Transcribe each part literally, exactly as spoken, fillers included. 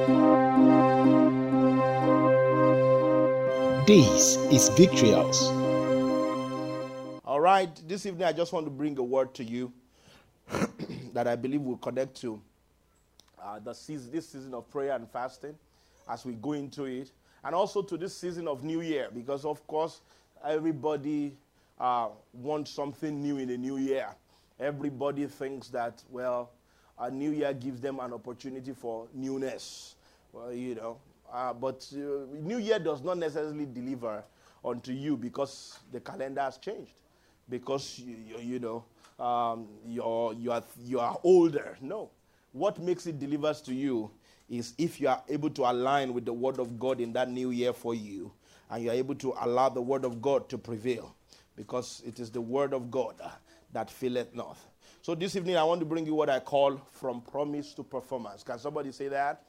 This is Victory House. All right, this evening I just want to bring a word to you that I believe will connect to uh, the season, this season of prayer and fasting as we go into it, and also to this season of New Year, because of course everybody uh, wants something new in the new year. Everybody thinks that, well, a new year gives them an opportunity for newness. Well, you know, uh, but uh, New Year does not necessarily deliver unto you because the calendar has changed, because you, you, you know um, you're you are you are older. No, what makes it delivers to you is if you are able to align with the Word of God in that new year for you, and you are able to allow the Word of God to prevail, because it is the Word of God uh, that faileth not. So this evening I want to bring you what I call from promise to performance. Can somebody say that?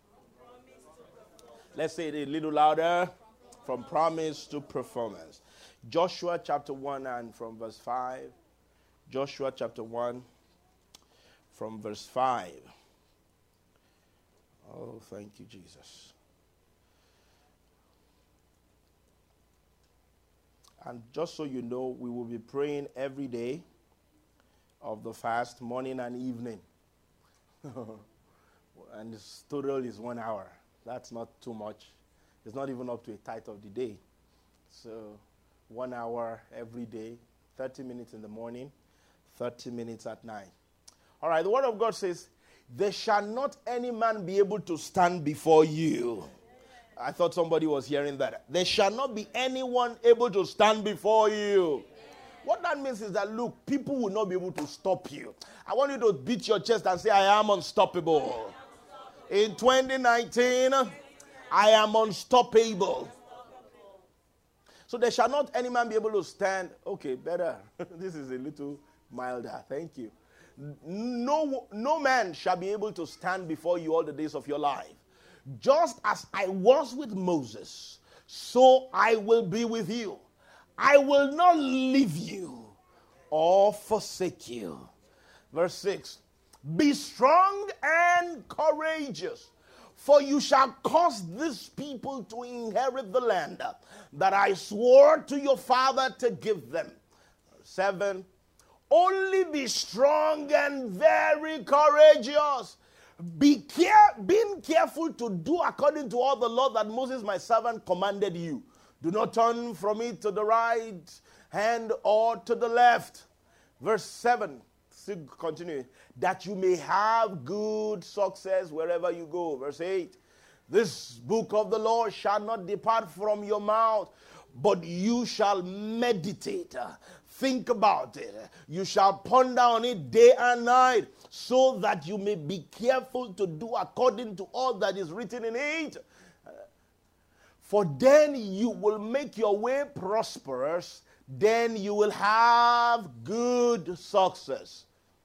Let's say it a little louder. From promise to performance. Joshua chapter one and from verse five. Joshua chapter one from verse five. Oh, thank you, Jesus. And just so you know, we will be praying every day of the fast, morning and evening. And the total is one hour. That's not too much. It's not even up to a tithe of the day. So one hour every day, thirty minutes in the morning, thirty minutes at night. All right, the Word of God says, there shall not any man be able to stand before you. I thought somebody was hearing that. There shall not be anyone able to stand before you. What that means is that, look, people will not be able to stop you. I want you to beat your chest and say, I am unstoppable. In twenty nineteen, I am unstoppable. So there shall not any man be able to stand. Okay, better. This is a little milder. Thank you. No, no man shall be able to stand before you all the days of your life. Just as I was with Moses, so I will be with you. I will not leave you or forsake you. Verse six. Be strong and courageous, for you shall cause this people to inherit the land that I swore to your father to give them. Seven, only be strong and very courageous. Be care- being careful to do according to all the law that Moses my servant commanded you. Do not turn from it to the right hand or to the left. Verse seven. Continue. That you may have good success wherever you go. Verse eight. This book of the law shall not depart from your mouth, but you shall meditate. Think about it. You shall ponder on it day and night, so that you may be careful to do according to all that is written in it. For then you will make your way prosperous. Then you will have good success.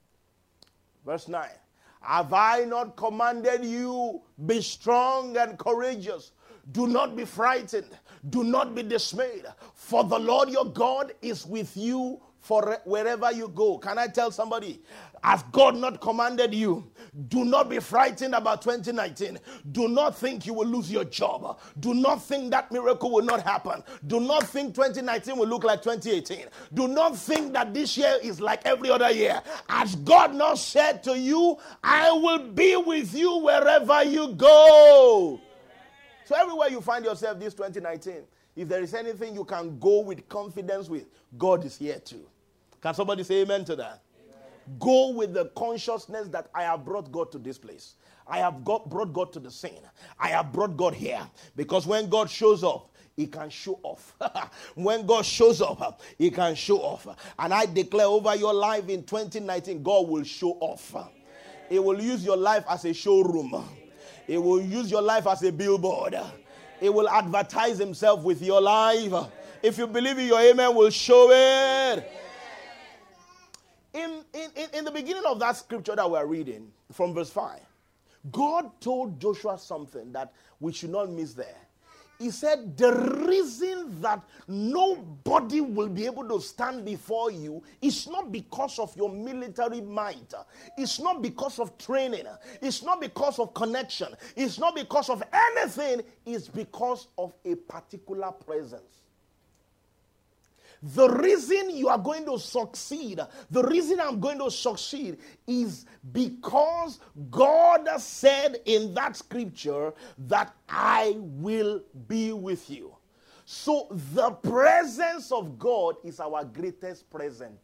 Verse nine, have I not commanded you, be strong and courageous? Do not be frightened. Do not be dismayed. For the Lord your God is with you for wherever you go. Can I tell somebody, has God not commanded you? Do not be frightened about twenty nineteen. Do not think you will lose your job. Do not think that miracle will not happen. Do not think twenty nineteen will look like twenty eighteen. Do not think that this year is like every other year. Has God not said to you, I will be with you wherever you go? So everywhere you find yourself this twenty nineteen, if there is anything you can go with confidence with, God is here too. Can somebody say amen to that? Amen. Go with the consciousness that I have brought God to this place. I have got, brought God to the scene. I have brought God here. Because when God shows up, he can show off. When God shows up, he can show off. And I declare over your life in twenty nineteen, God will show off. He will use your life as a showroom. He will use your life as a billboard. He will advertise himself with your life. If you believe it, your amen will show it. In, in, in the beginning of that scripture that we're reading, from verse five, God told Joshua something that we should not miss there. He said, the reason that nobody will be able to stand before you is not because of your military might. It's not because of training. It's not because of connection. It's not because of anything. It's because of a particular presence. The reason you are going to succeed, the reason I'm going to succeed is because God said in that scripture that I will be with you. So the presence of God is our greatest present.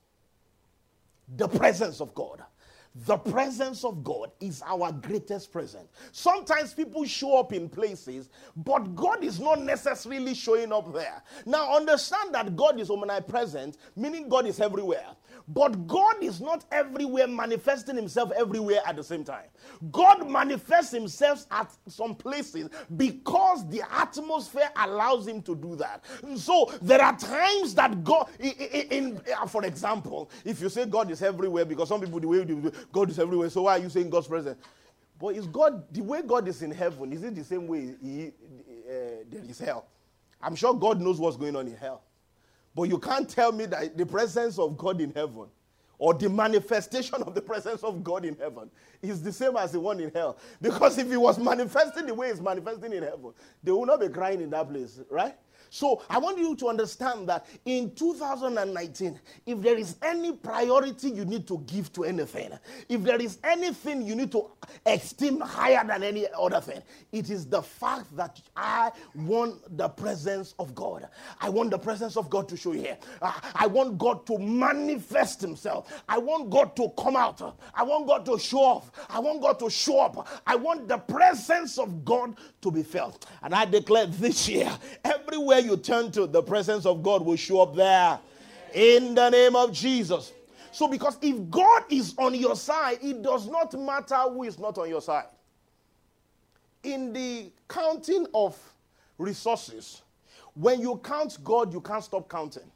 The presence of God. The presence of God is our greatest present. Sometimes people show up in places, but God is not necessarily showing up there. Now understand that God is omnipresent, meaning God is everywhere. But God is not everywhere manifesting himself everywhere at the same time. God manifests himself at some places because the atmosphere allows him to do that. So there are times that God, in, in, in, for example, if you say God is everywhere, because some people, the way they, God is everywhere, so why are you saying God's presence? But is God, the way God is in heaven, is it the same way he, uh, there is hell? I'm sure God knows what's going on in hell. But you can't tell me that the presence of God in heaven or the manifestation of the presence of God in heaven is the same as the one in hell. Because if he was manifesting the way he's manifesting in heaven, they will not be crying in that place, right? So I want you to understand that in two thousand nineteen, if there is any priority you need to give to anything, if there is anything you need to esteem higher than any other thing, it is the fact that I want the presence of God. I want the presence of God to show here. Uh, I want God to manifest himself. I want God to come out. I want God to show off. I want God to show up. I want the presence of God to be felt. And I declare this year, everywhere you turn to, the presence of God will show up there. In the name of Jesus. So because if God is on your side, it does not matter who is not on your side. In the counting of resources, when you count God, you can't stop counting.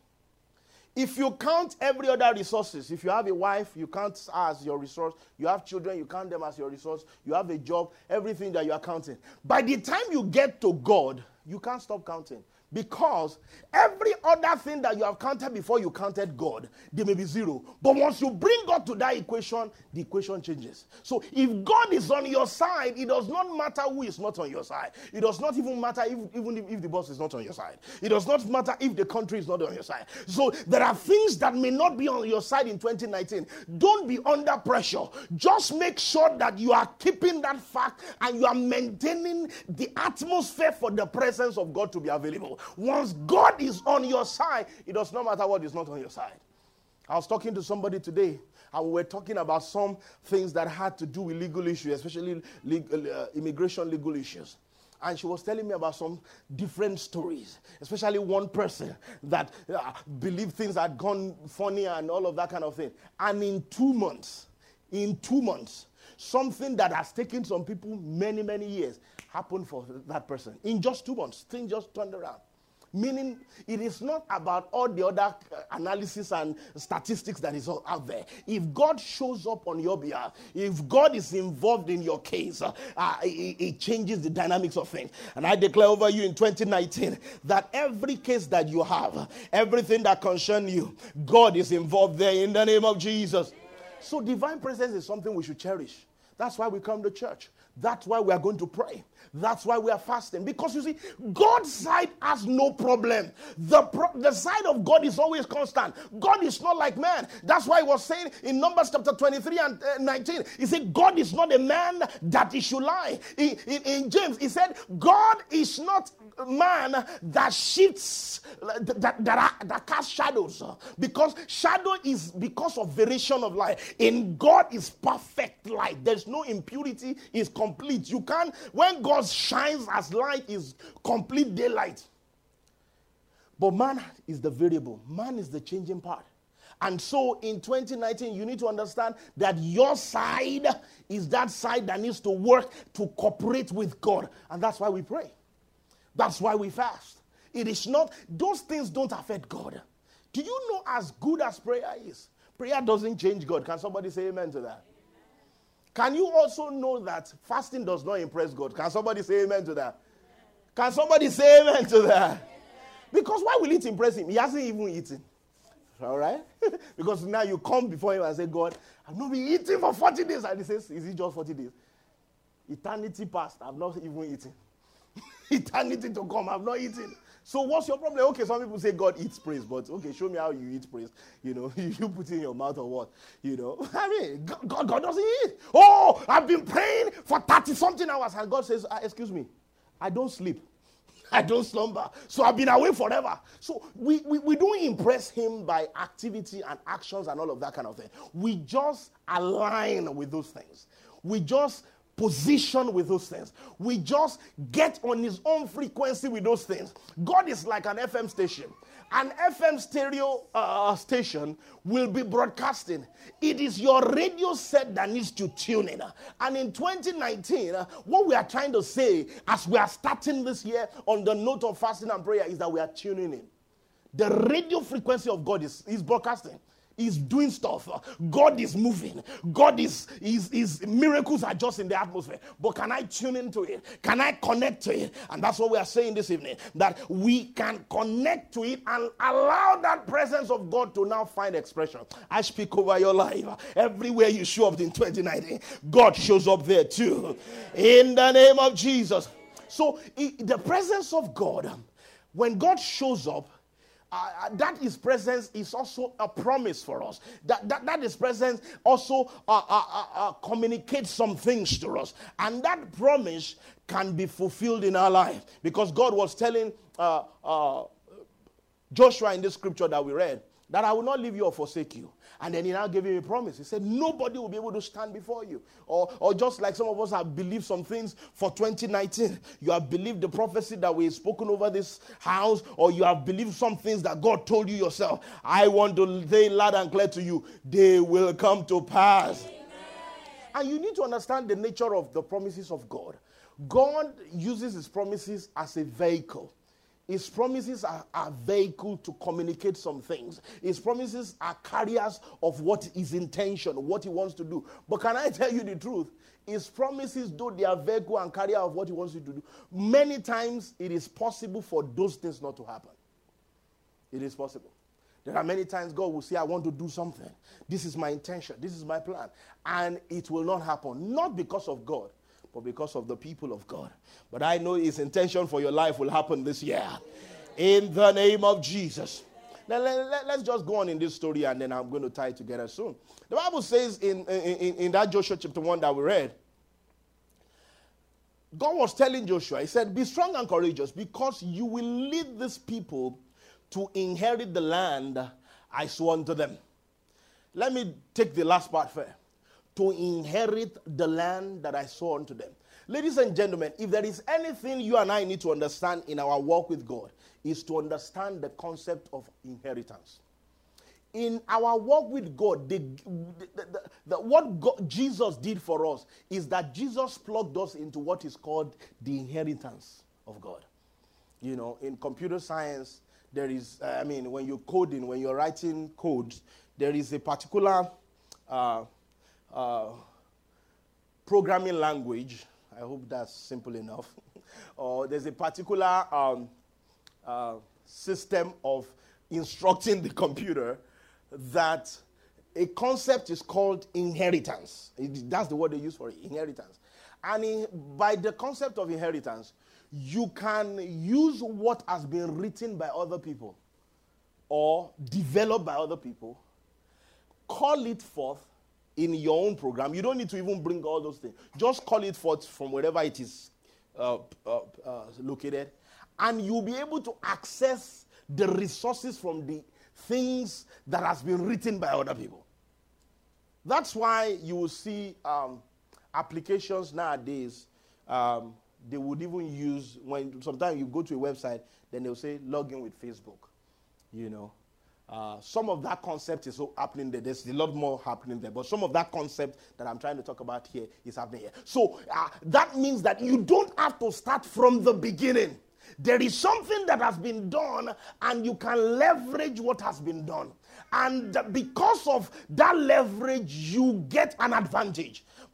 If you count every other resources, if you have a wife, you count her as your resource. You have children, you count them as your resource. You have a job, everything that you are counting. By the time you get to God, you can't stop counting. Because every other thing that you have counted before you counted God, they may be zero. But once you bring God to that equation, the equation changes. So if God is on your side, it does not matter who is not on your side. It does not even matter if, even if, if the boss is not on your side. It does not matter if the country is not on your side. So there are things that may not be on your side in twenty nineteen. Don't be under pressure. Just make sure that you are keeping that fact and you are maintaining the atmosphere for the presence of God to be available. Once God is on your side, it does not matter what is not on your side. I was talking to somebody today, and we were talking about some things that had to do with legal issues, especially legal, uh, immigration legal issues. And she was telling me about some different stories, especially one person that uh, believed things had gone funny and all of that kind of thing. And in two months, in two months, something that has taken some people many, many years happened for that person. In just two months, things just turned around. Meaning, it is not about all the other analysis and statistics that is all out there. If God shows up on your behalf, if God is involved in your case, uh, uh, it, it changes the dynamics of things. And I declare over you in twenty nineteen that every case that you have, everything that concerns you, God is involved there in the name of Jesus. So divine presence is something we should cherish. That's why we come to church. That's why we are going to pray. That's why we are fasting. Because you see, God's side has no problem. The, pro- the side of God is always constant. God is not like man. That's why he was saying in Numbers chapter twenty-three and uh, nineteen, he said, God is not a man that he should lie. In, in, in James, he said, God is not a man that shifts, that, that, are, that casts shadows. Because shadow is because of variation of light. In God is perfect light. There's no impurity. It's complete. You can't, when God shines as light, is complete daylight. But man is the variable. Man is the changing part. And so in twenty nineteen, you need to understand that your side is that side that needs to work to cooperate with God. And that's why we pray. That's why we fast. It is not, those things don't affect God. Do you know, as good as prayer is, prayer doesn't change God? Can somebody say amen to that? Can you also know that fasting does not impress God? Can somebody say amen to that? Can somebody say amen to that? Because why will it impress him? He hasn't even eaten. All right? Because now you come before him and say, God, I've not been eating for forty days. And he says, is it just forty days? Eternity past, I've not even eaten. Eternity to come, I've not eaten. So what's your problem? Okay, some people say God eats praise, but okay, show me how you eat praise. You know, you put it in your mouth or what? You know, I mean, God, God doesn't eat. Oh, I've been praying for thirty-something hours. And God says, ah, excuse me, I don't sleep. I don't slumber. So I've been away forever. So we, we, we don't impress him by activity and actions and all of that kind of thing. We just align with those things. We just position with those things. We just get on his own frequency with those things. God is like an F M station. An F M stereo uh, station will be broadcasting. It is your radio set that needs to tune in. And in twenty nineteen, uh, what we are trying to say as we are starting this year on the note of fasting and prayer is that we are tuning in. The radio frequency of God is, is broadcasting. He's doing stuff. God is moving. God is, is, is, miracles are just in the atmosphere. But can I tune into it? Can I connect to it? And that's what we are saying this evening. That we can connect to it and allow that presence of God to now find expression. I speak over your life. Everywhere you show up in twenty nineteen, God shows up there too. In the name of Jesus. So it, the presence of God, when God shows up, Uh, that his presence is also a promise for us. That that, that his presence also uh, uh, uh, uh, communicates some things to us. And that promise can be fulfilled in our life. Because God was telling uh, uh, Joshua in this scripture that we read, that I will not leave you or forsake you. And then he now gave him a promise. He said, nobody will be able to stand before you. Or, or just like some of us have believed some things for twenty nineteen. You have believed the prophecy that we've spoken over this house. Or you have believed some things that God told you yourself. I want to say loud and clear to you, they will come to pass. Amen. And you need to understand the nature of the promises of God. God uses his promises as a vehicle. His promises are a vehicle to communicate some things. His promises are carriers of what his intention, what he wants to do. But can I tell you the truth? His promises, though they are vehicle and carrier of what he wants you to do, many times it is possible for those things not to happen. It is possible. There are many times God will say, I want to do something. This is my intention. This is my plan. And it will not happen. Not because of God, but because of the people of God. But I know his intention for your life will happen this year. In the name of Jesus. Now, let, let, let's just go on in this story and then I'm going to tie it together soon. The Bible says in, in, in that Joshua chapter one that we read, God was telling Joshua, he said, be strong and courageous because you will lead these people to inherit the land I swore unto them. Let me take the last part first. To inherit the land that I swore unto them. Ladies and gentlemen, if there is anything you and I need to understand in our walk with God, is to understand the concept of inheritance. In our walk with God, the, the, the, the, what God, Jesus did for us is that Jesus plugged us into what is called the inheritance of God. You know, in computer science, there is, uh, I mean, when you're coding, when you're writing codes, there is a particular uh, Uh, programming language. I hope that's simple enough. Or there's a particular um, uh, system of instructing the computer that a concept is called inheritance. It, that's the word they use for it, inheritance. And in, by the concept of inheritance, you can use what has been written by other people or developed by other people, call it forth in your own program. You don't need to even bring all those things. Just call it forth from wherever it is uh, uh, uh, located. And you'll be able to access the resources from the things that has been written by other people. That's why you will see um, applications nowadays, um, they would even use, when sometimes you go to a website, then they'll say, log in with Facebook, you know. Uh, some of that concept is so happening there. There's a lot more happening there. But some of that concept that I'm trying to talk about here is happening here. So uh, that means that you don't have to start from the beginning. There is something that has been done and you can leverage what has been done. And because of that leverage, you get an advantage.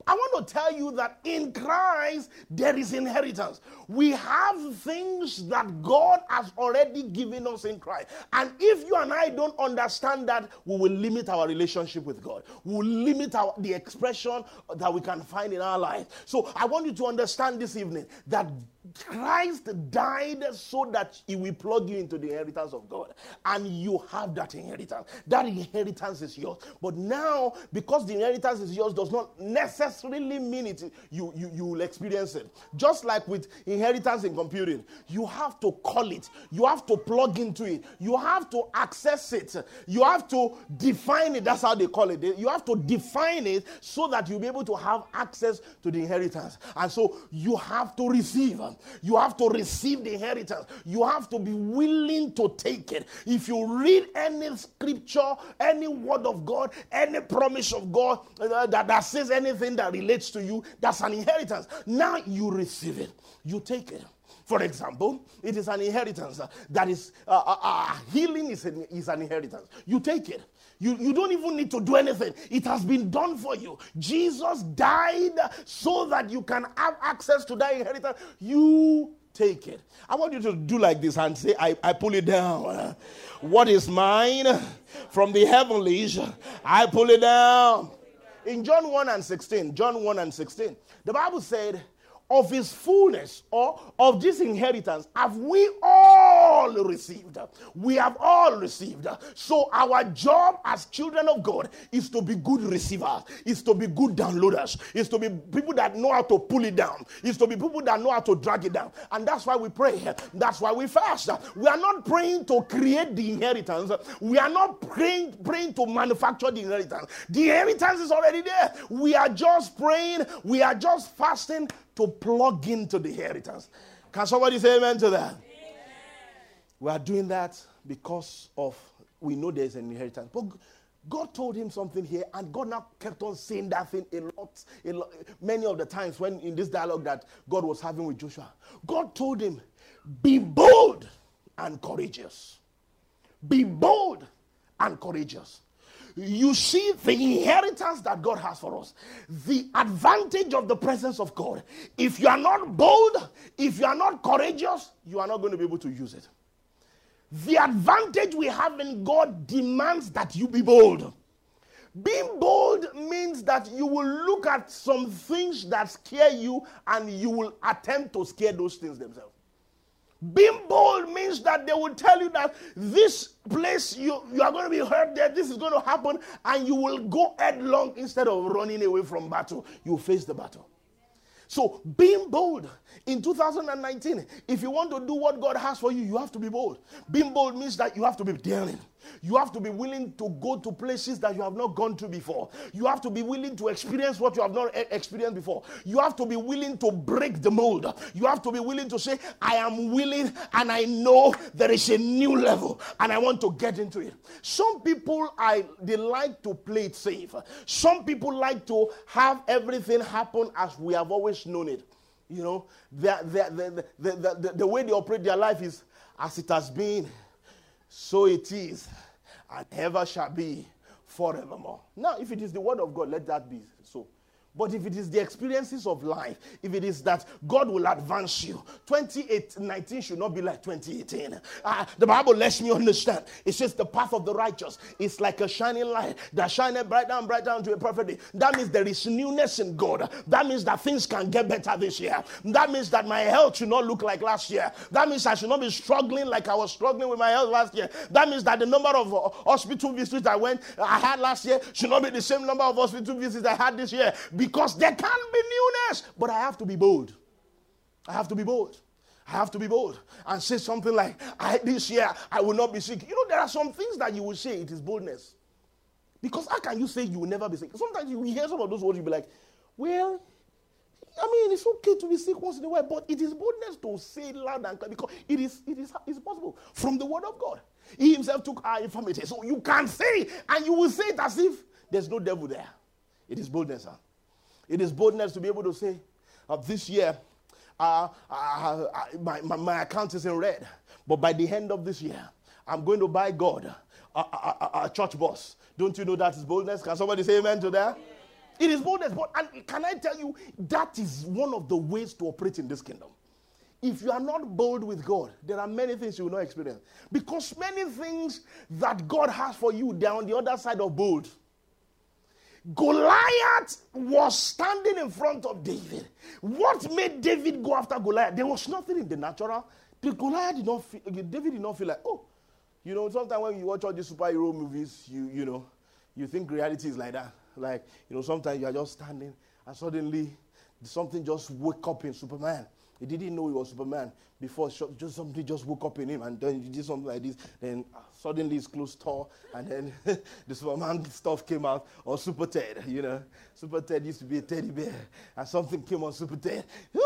I want to tell you that in Christ, there is inheritance. We have things that God has already given us in Christ. And if you and I don't understand that, we will limit our relationship with God. We will limit our, the expression that we can find in our life. So I want you to understand this evening that Christ died so that he will plug you into the inheritance of God. And you have that inheritance. That inheritance is yours. But now, because the inheritance is yours does not necessarily mean it you, you, you will experience it. Just like with inheritance in computing, you have to call it. You have to plug into it. You have to access it. You have to define it. That's how they call it. You have to define it so that you'll be able to have access to the inheritance. And so you have to receive. You have to receive the inheritance. You have to be willing to take it. If you read any scripture, any word of God, any promise of God uh, that, that says anything that relates to you, that's an inheritance. Now you receive it. You take it. For example, it is an inheritance uh, that is, uh, uh, uh, healing is an, is an inheritance. You take it. You, you don't even need to do anything. It has been done for you. Jesus died so that you can have access to that inheritance. You take it. I want you to do like this and say, I, I pull it down. What is mine from the heavenlies, I pull it down. In John one and sixteen, John one and sixteen, the Bible said, of his fullness or of this inheritance have we all received. We have all received. So our job as children of God is to be good receivers, is to be good downloaders, is to be people that know how to pull it down, is to be people that know how to drag it down. And that's why we pray. That's why we fast. We are not praying to create the inheritance. We are not praying, praying to manufacture the inheritance. The inheritance is already there. We are just praying. We are just fasting to plug into the inheritance. Can somebody say amen to that? Amen. We are doing that because of, we know there's an inheritance. But God told him something here, and God now kept on saying that thing a lot, a lot, many of the times when in this dialogue that God was having with Joshua. God told him, be bold and courageous. Be bold and courageous. You see the inheritance that God has for us. The advantage of the presence of God. If you are not bold, if you are not courageous, you are not going to be able to use it. The advantage we have in God demands that you be bold. Being bold means that you will look at some things that scare you and you will attempt to scare those things themselves. Being bold means that they will tell you that this place, you, you are going to be hurt there, this is going to happen, and you will go headlong instead of running away from battle. You face the battle. So being bold in two thousand nineteen, if you want to do what God has for you, you have to be bold. Being bold means that you have to be daring. You have to be willing to go to places that you have not gone to before. You have to be willing to experience what you have not experienced before. You have to be willing to break the mold. You have to be willing to say, I am willing and I know there is a new level and I want to get into it. Some people, I they like to play it safe. Some people like to have everything happen as we have always known it. You know, the, the, the, the, the, the way they operate their life is as it has been, so it is, and ever shall be forevermore. Now, if it is the word of God, let that be so. But if it is the experiences of life, if it is that God will advance you, twenty nineteen should not be like twenty eighteen. Uh, the Bible lets me understand. It says the path of the righteous is like a shining light that shineth bright down, bright down to a perfect day. That means there is newness in God. That means that things can get better this year. That means that my health should not look like last year. That means I should not be struggling like I was struggling with my health last year. That means that the number of uh, hospital visits I went, I had last year should not be the same number of hospital visits I had this year. Because there can be newness, but I have to be bold. I have to be bold. I have to be bold and say something like, I, this year I will not be sick. You know, there are some things that you will say, it is boldness. Because how can you say you will never be sick? Sometimes you hear some of those words, you'll be like, well, I mean, it's okay to be sick once in a while, but it is boldness to say loud and clear because it is, it is it's possible from the word of God. He himself took our infirmity. So you can say, and you will say it as if there's no devil there. It is boldness, huh? It is boldness to be able to say, uh, this year, uh, uh, uh, my, my, my account is in red. But by the end of this year, I'm going to buy God a, a, a, a church bus. Don't you know that is boldness? Can somebody say amen to that? It is boldness. But and can I tell you, that is one of the ways to operate in this kingdom. If you are not bold with God, there are many things you will not experience. Because many things that God has for you, they are on the other side of bold. Goliath was standing in front of David. What made David go after Goliath? There was nothing in the natural. The Goliath did not feel, David did not feel like, oh, you know, sometimes when you watch all these superhero movies, you you know, you think reality is like that. Like, you know, sometimes you are just standing and suddenly something just woke up in Superman. He didn't know he was Superman before. Just something just woke up in him, and then he did something like this. Then uh, suddenly his clothes tore, and then the Superman stuff came out. Or Super Ted, you know, Super Ted used to be a teddy bear, and something came on Super Ted.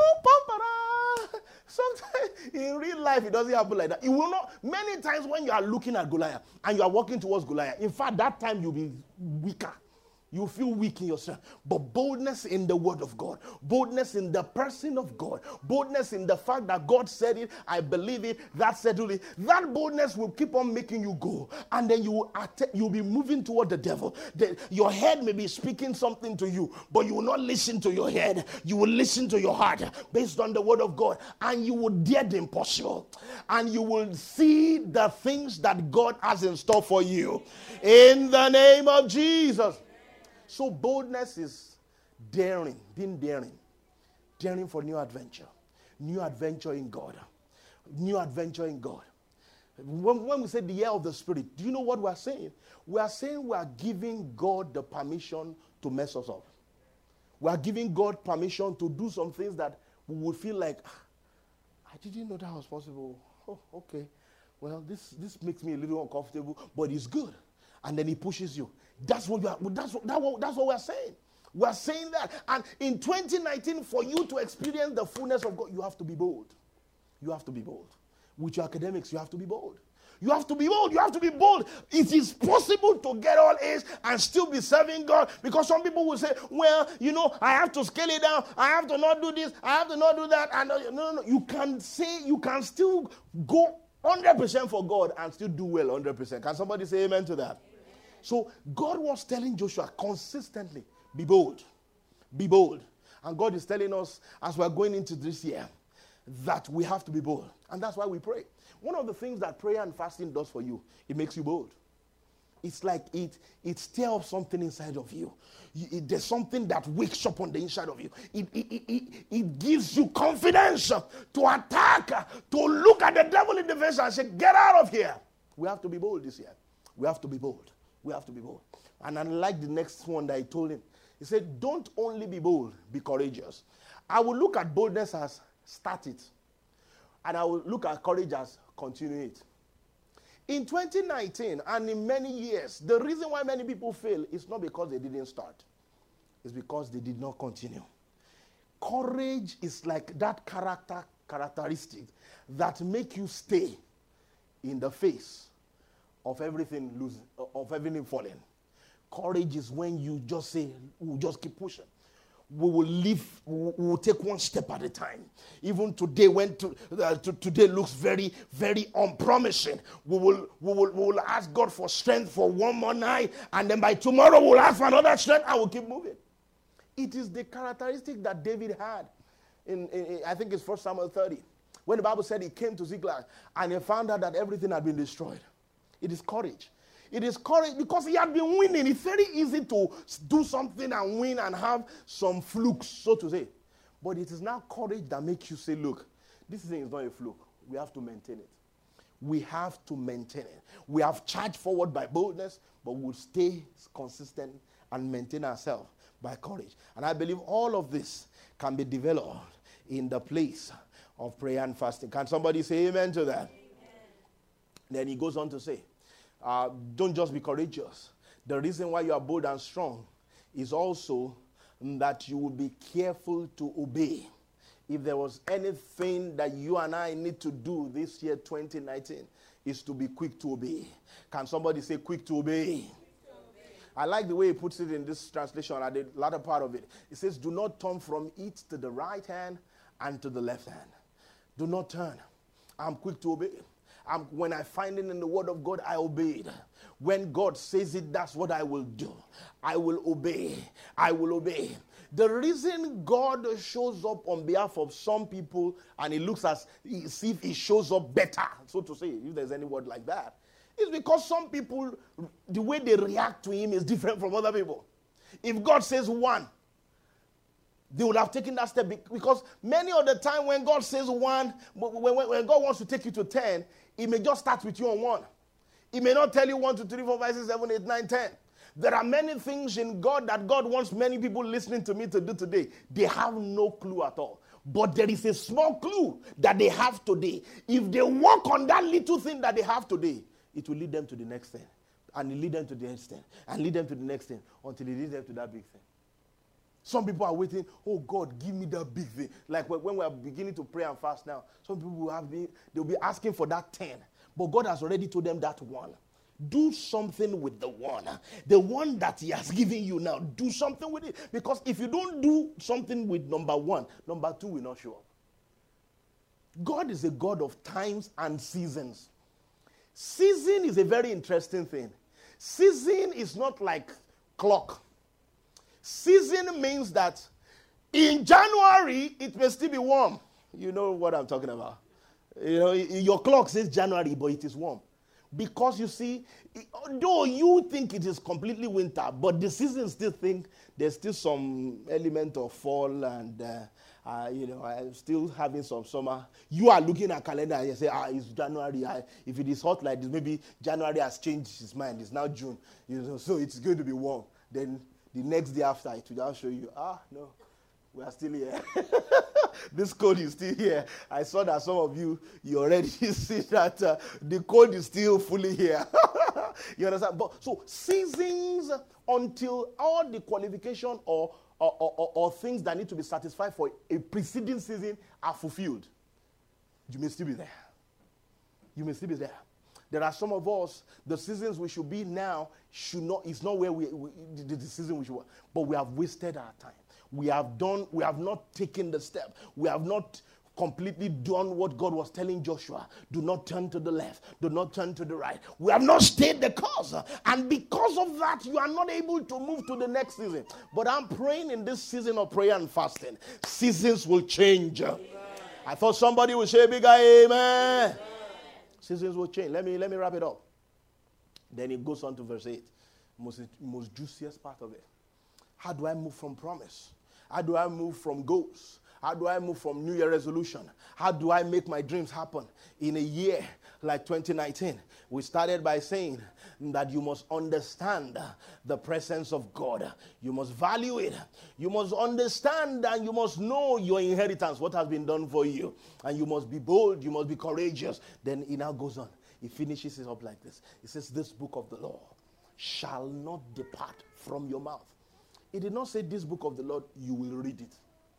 Sometimes in real life it doesn't happen like that. It will not. Many times when you are looking at Goliath and you are walking towards Goliath, in fact, that time you'll be weaker. You feel weak in yourself. But boldness in the word of God, boldness in the person of God, boldness in the fact that God said it, I believe it, that settled it. That boldness will keep on making you go. And then you will att- you'll be moving toward the devil. The, your head may be speaking something to you, but you will not listen to your head. You will listen to your heart based on the word of God. And you will dare the impossible. And you will see the things that God has in store for you. In the name of Jesus. So boldness is daring, being daring. Daring for new adventure. New adventure in God. New adventure in God. When, when we say the year of the Spirit, do you know what we are saying? We are saying we are giving God the permission to mess us up. We are giving God permission to do some things that we would feel like, ah, I didn't know that was possible. Oh, okay. Well, this, this makes me a little uncomfortable, but it's good. And then he pushes you. That's what you are, that's what, that, that's what we're saying. We're saying that. And in twenty nineteen, for you to experience the fullness of God, you have to be bold. You have to be bold. With your academics, you have to be bold. You have to be bold. You have to be bold. It is possible to get all A's and still be serving God. Because some people will say, well, you know, I have to scale it down. I have to not do this. I have to not do that. And no, no, no. You can say, you can still go one hundred percent for God and still do well one hundred percent. Can somebody say amen to that? So God was telling Joshua consistently, be bold, be bold. And God is telling us as we're going into this year that we have to be bold. And that's why we pray. One of the things that prayer and fasting does for you, it makes you bold. It's like it, it stirs up something inside of you. you it, there's something that wakes up on the inside of you. It, it, it, it, it gives you confidence to attack, to look at the devil in the face and say, get out of here. We have to be bold this year. We have to be bold. We have to be bold. And I like the next one that I told him. He said, don't only be bold, be courageous. I will look at boldness as start it. And I will look at courage as continue it. In twenty nineteen and in many years, the reason why many people fail is not because they didn't start. It's because they did not continue. Courage is like that character characteristic that make you stay in the face of everything losing, of everything falling. Courage is when you just say, we'll just keep pushing. We will live, we will take one step at a time. Even today, when to, uh, to, today looks very, very unpromising, we will, we, will, we will ask God for strength for one more night, and then by tomorrow we'll ask for another strength, and we'll keep moving. It is the characteristic that David had. In, in, in I think it's First Samuel thirty, when the Bible said he came to Ziklag, and he found out that everything had been destroyed. It is courage. It is courage because he had been winning. It's very easy to do something and win and have some flukes, so to say. But it is now courage that makes you say, look, this thing is not a fluke. We have to maintain it. We have to maintain it. We have charged forward by boldness, but we'll stay consistent and maintain ourselves by courage. And I believe all of this can be developed in the place of prayer and fasting. Can somebody say amen to that? Amen. Then he goes on to say, Uh, don't just be courageous. The reason why you are bold and strong is also that you will be careful to obey. If there was anything that you and I need to do this year, twenty nineteen, is to be quick to obey. Can somebody say quick to obey? Quick to obey. I like the way he puts it in this translation at the latter part of it. It says, do not turn from it to the right hand and to the left hand. Do not turn. I'm quick to obey. I'm, when I find it in the word of God, I obey it. When God says it, that's what I will do. I will obey. I will obey. The reason God shows up on behalf of some people and it looks as if he shows up better, so to say, if there's any word like that, is because some people, the way they react to him is different from other people. If God says one, they would have taken that step, because many of the time when God says one, when, when, when God wants to take you to ten, he may just start with you on one. He may not tell you one, two, three, four, five, six, seven, eight, nine, ten. There are many things in God that God wants many people listening to me to do today. They have no clue at all. But there is a small clue that they have today. If they work on that little thing that they have today, it will lead them to the next thing. And it lead them to the next thing. And lead them to the next thing. Until it leads them to that big thing. Some people are waiting, oh God, give me that big thing. Like when we are beginning to pray and fast now, some people will have been, they'll be asking for that ten. But God has already told them that one. Do something with the one. The one that he has given you now, do something with it. Because if you don't do something with number one, number two will not show up. God is a God of times and seasons. Season is a very interesting thing. Season is not like clock. Season means that in January, it may still be warm. You know what I'm talking about. You know, your clock says January, but it is warm. Because you see, though you think it is completely winter, but the season still think there's still some element of fall and, uh, uh, you know, I'm still having some summer. You are looking at calendar and you say, ah, it's January. I, if it is hot like this, maybe January has changed his mind. It's now June. You know, so it's going to be warm. Then the next day after, it will just show you, ah, no, we are still here. This cold is still here. I saw that some of you, you already see that uh, the cold is still fully here. You understand? But so seasons, until all the qualification or or, or or things that need to be satisfied for a preceding season are fulfilled, you may still be there. You may still be there. There are some of us, the seasons we should be now should not, it's not where we, we the, the season we should be, but we have wasted our time. We have done, we have not taken the step. We have not completely done what God was telling Joshua. Do not turn to the left. Do not turn to the right. We have not stayed the course. And because of that, you are not able to move to the next season. But I'm praying in this season of prayer and fasting, seasons will change. Amen. I thought somebody would say bigger amen. Amen. Seasons will change. Let me, let me wrap it up. Then it goes on to verse eight. Most, most juiciest part of it. How do I move from promise? How do I move from goals? How do I move from New Year resolution? How do I make my dreams happen in a year like twenty nineteen? We started by saying that you must understand the presence of God. You must value it. You must understand and you must know your inheritance, what has been done for you. And you must be bold. You must be courageous. Then it now goes on. He finishes it up like this. He says, this book of the law shall not depart from your mouth. He did not say this book of the Lord, you will read it.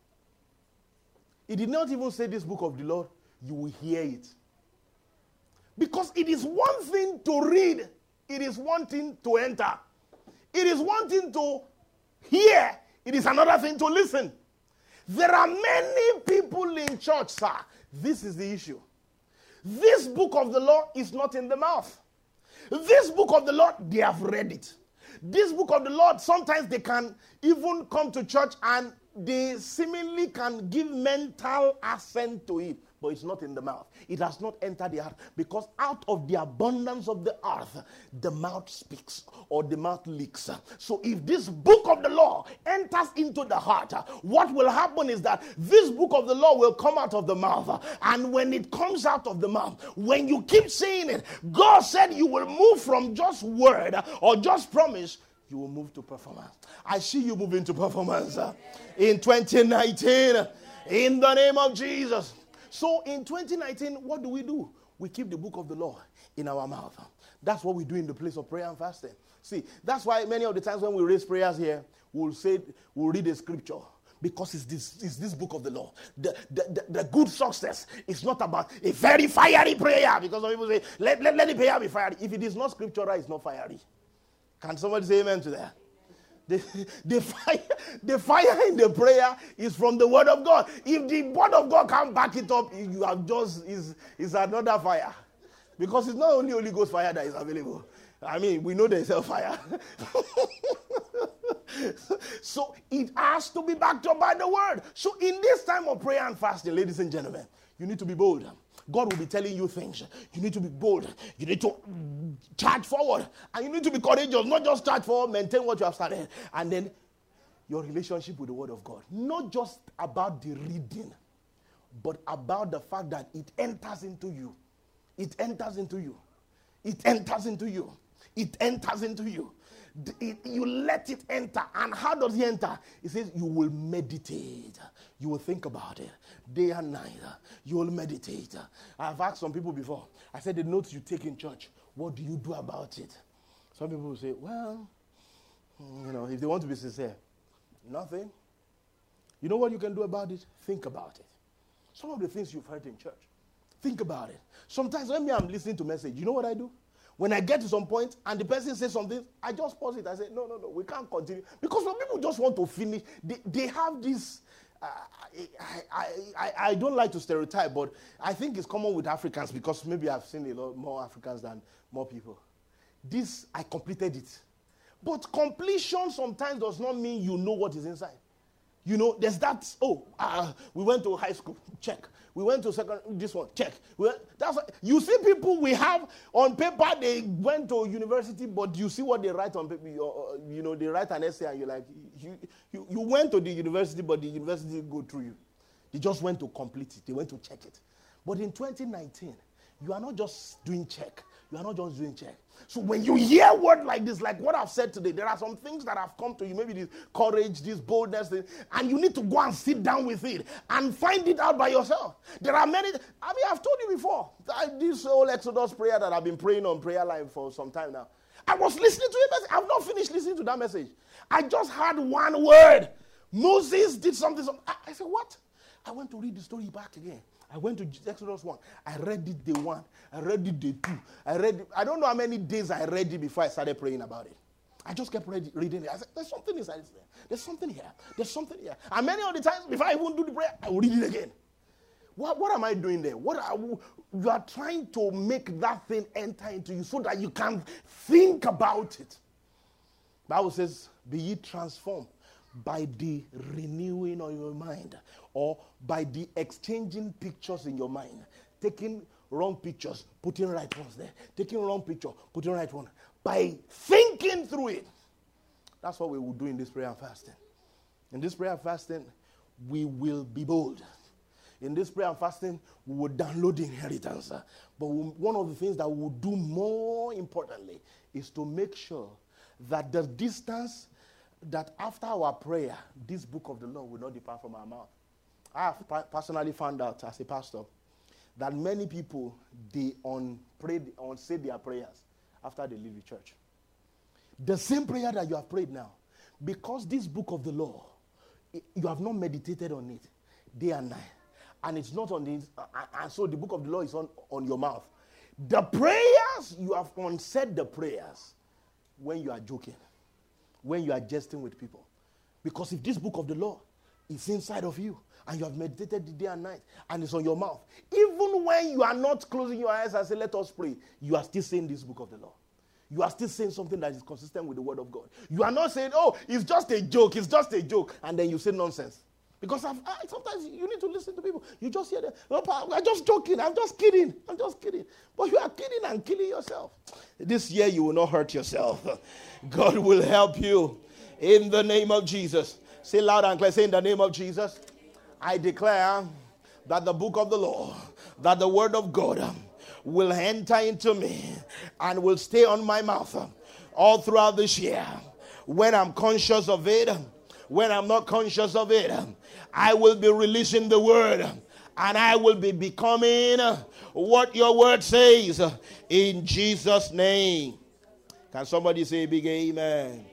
He did not even say this book of the Lord, you will hear it. Because it is one thing to read, it is one thing to enter. It is one thing to hear, it is another thing to listen. There are many people in church, sir. This is the issue. This book of the law is not in the mouth. This book of the Lord, they have read it. This book of the Lord, sometimes they can even come to church and they seemingly can give mental assent to it. But it's not in the mouth. It has not entered the heart. Because out of the abundance of the earth, the mouth speaks or the mouth leaks. So if this book of the law enters into the heart, what will happen is that this book of the law will come out of the mouth. And when it comes out of the mouth, when you keep saying it, God said you will move from just word or just promise, you will move to performance. I see you moving to performance in twenty nineteen in the name of Jesus. So in twenty nineteen, what do we do? We keep the book of the law in our mouth. That's what we do in the place of prayer and fasting. See, that's why many of the times when we raise prayers here, we'll say, we'll read a scripture. Because it's this, it's this book of the law. The, the, the, the good success is not about a very fiery prayer. Because some people say, let, let, let the prayer be fiery. If it is not scriptural, it's not fiery. Can somebody say amen to that? The, the, fire, the fire in the prayer is from the word of God. If the word of God can't back it up, you have just is is another fire. Because it's not only Holy Ghost fire that is available. I mean, we know there's hellfire. So it has to be backed up by the word. So in this time of prayer and fasting, ladies and gentlemen, you need to be bold. God will be telling you things. You need to be bold. You need to charge forward. And you need to be courageous. Not just charge forward, maintain what you have started. And then your relationship with the word of God. Not just about the reading, but about the fact that it enters into you. It enters into you. It enters into you. It enters into you. It, you let it enter. And how does it enter? It says you will meditate. You will think about it day and night. You will meditate. I've asked some people before. I said, the notes you take in church, what do you do about it? Some people will say, well, you know, if they want to be sincere, nothing. You know what you can do about it? Think about it. Some of the things you've heard in church, think about it. Sometimes when me I'm listening to message, you know what I do? When I get to some point and the person says something, I just pause it. I say, no, no, no, we can't continue. Because some people just want to finish. They, they have this, uh, I, I, I, I don't like to stereotype, but I think it's common with Africans because maybe I've seen a lot more Africans than more people. This, I completed it. But completion sometimes does not mean you know what is inside. You know, there's that, oh, uh, we went to high school, check. We went to second, this one, check. We went, that's what, you see people we have on paper, they went to university, but you see what they write on paper, you, you know, they write an essay and you're like, you, you, you went to the university, but the university didn't go through you. They just went to complete it. They went to check it. But in twenty nineteen, you are not just doing check. You are not just doing check. So when you hear a word like this, like what I've said today, there are some things that have come to you, maybe this courage, this boldness, and you need to go and sit down with it and find it out by yourself. There are many, I mean, I've told you before, that this whole Exodus prayer that I've been praying on Prayer Line for some time now. I was listening to a message. I've not finished listening to that message. I just had one word. Moses did something. something. I, I said, what? I went to read the story back again. I went to Exodus one. I read it day one. I read it day two. I read it. I don't know how many days I read it before I started praying about it. I just kept read, reading it. I said, there's something inside this there. There's something here. There's something here. And many of the times, before I even do the prayer, I will read it again. What, what am I doing there? What are, you are trying to make that thing enter into you so that you can think about it. The Bible says, be ye transformed by the renewing of your mind, or by the exchanging pictures in your mind, taking wrong pictures, putting right ones there, taking wrong picture, putting right one, by thinking through it. That's what we will do in this prayer and fasting. In this prayer and fasting, we will be bold. In this prayer and fasting, we will download the inheritance. But one of the things that we will do more importantly is to make sure that the distance that after our prayer, this book of the law will not depart from our mouth. I have personally found out as a pastor that many people, they on pray, on say their prayers after they leave the church. The same prayer that you have prayed now, because this book of the law, you have not meditated on it day and night, and it's not on the, and so the book of the law is on, on your mouth. The prayers, you have unsaid the prayers when you are joking, when you are jesting with people. Because if this book of the law is inside of you, and you have meditated the day and night, and it's on your mouth, even when you are not closing your eyes and say, let us pray, you are still saying this book of the law. You are still saying something that is consistent with the word of God. You are not saying, oh, it's just a joke, it's just a joke, and then you say nonsense. Because I've, I, sometimes you need to listen to people. You just hear them, oh, I'm just joking, I'm just kidding, I'm just kidding. But you are kidding and killing yourself. This year you will not hurt yourself. God will help you in the name of Jesus. Say loud and clear, say in the name of Jesus, I declare that the book of the law, that the word of God will enter into me and will stay on my mouth all throughout this year. When I'm conscious of it, when I'm not conscious of it, I will be releasing the word and I will be becoming what your word says in Jesus' name. Can somebody say big amen?